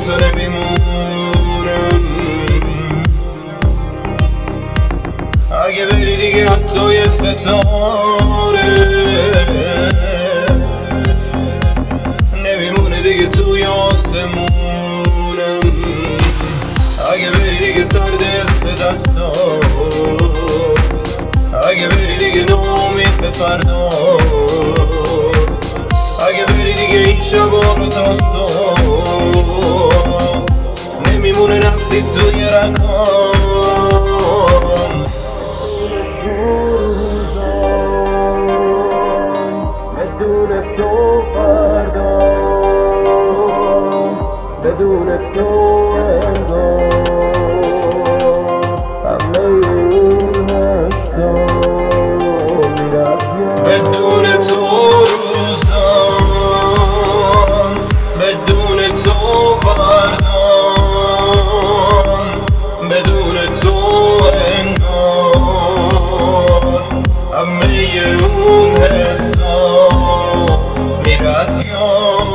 تو نمیمونم. اگه بری دیگه حتی یه ستاره نمیمونه دیگه توی آسمونم. اگه بری دیگه سرد دستا، اگه بری دیگه نامید به فردا، اگه بری دیگه این شبا رو تا صبح نمیمونه نفسی توی رکام. بدون تو فردا، بدون تو بدون تو روزم، بدون تو فردام، بدون تو انگار همه اون حسا میره از یاد.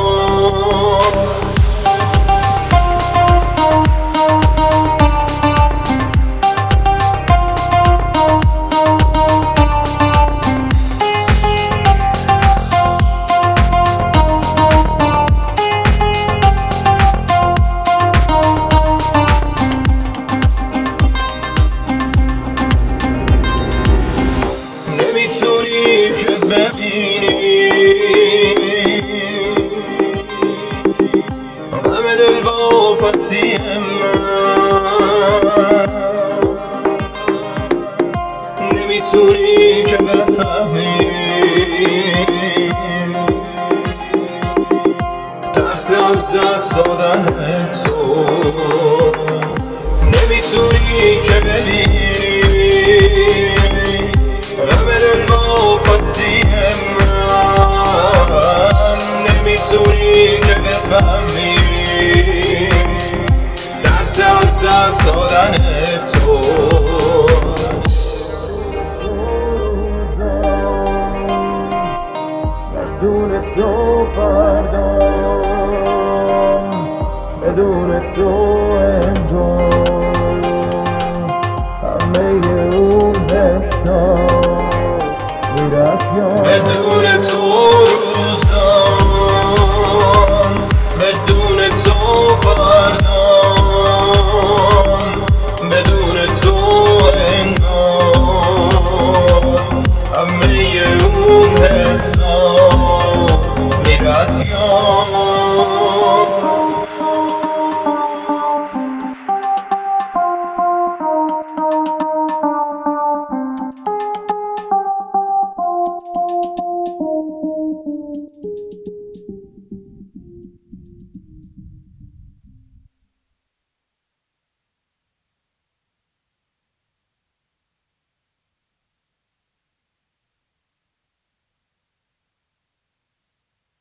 نمیتونی که ببینی همه دل با پسی من، نمیتونی که بفهمی ترس از دست دادن تو، نمیتونی که ببینی همه دل با پسی من، نمیتونی که بفهمی درس از دست دادن تو. بدون تو فردام، بدون تو انگار همه اون حسا میره از یاد. بدون تو روزم، بدون تو فردام، بدون تو انگار همه اون حسا میره از یاد.